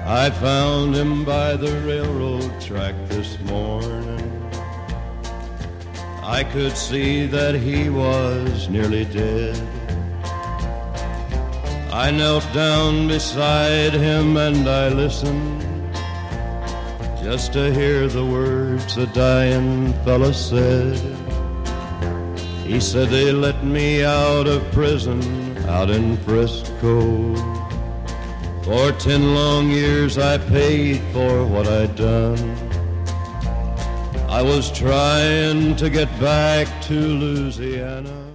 I found him by the railroad track this morning. I could see that he was nearly dead. I knelt down beside him and I listened just to hear the words the dying fella said. He said, they let me out of prison out in Frisco. For 10 long years I paid for what I'd done. I was trying to get back to Louisiana.